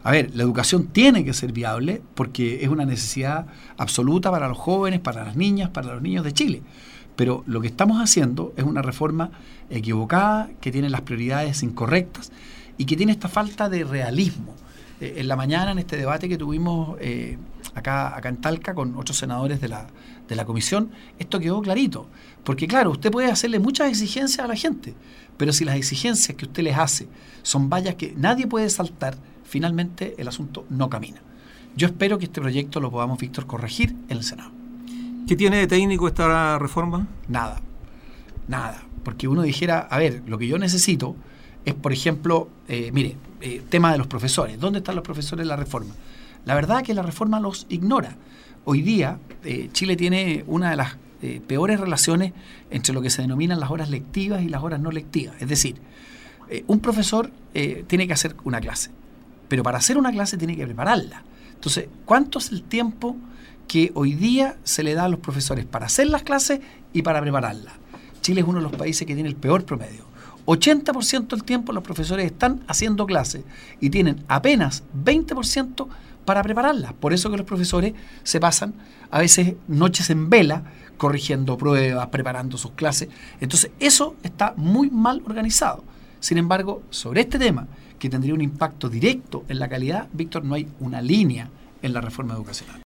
A ver, la educación tiene que ser viable porque es una necesidad absoluta para los jóvenes, para las niñas, para los niños de Chile. Pero lo que estamos haciendo es una reforma equivocada, que tiene las prioridades incorrectas y que tiene esta falta de realismo. En la mañana, en este debate que tuvimos acá en Talca con otros senadores de la comisión, esto quedó clarito. Porque claro, usted puede hacerle muchas exigencias a la gente, pero si las exigencias que usted les hace son vallas que nadie puede saltar, finalmente el asunto no camina. Yo espero que este proyecto lo podamos, Víctor, corregir en el Senado. ¿Qué tiene de técnico esta reforma? Nada. Porque uno dijera, a ver, lo que yo necesito es, por ejemplo, tema de los profesores. ¿Dónde están los profesores en la reforma? La verdad es que la reforma los ignora. Hoy día Chile tiene una de las peores relaciones entre lo que se denominan las horas lectivas y las horas no lectivas. Es decir, un profesor tiene que hacer una clase, pero para hacer una clase tiene que prepararla. Entonces, ¿cuánto es el tiempo que hoy día se le da a los profesores para hacer las clases y para prepararlas? Chile es uno de los países que tiene el peor promedio. 80% del tiempo los profesores están haciendo clases y tienen apenas 20% para prepararlas. Por eso que los profesores se pasan a veces noches en vela corrigiendo pruebas, preparando sus clases. Entonces eso está muy mal organizado. Sin embargo, sobre este tema, que tendría un impacto directo en la calidad, Víctor, no hay una línea en la reforma educacional.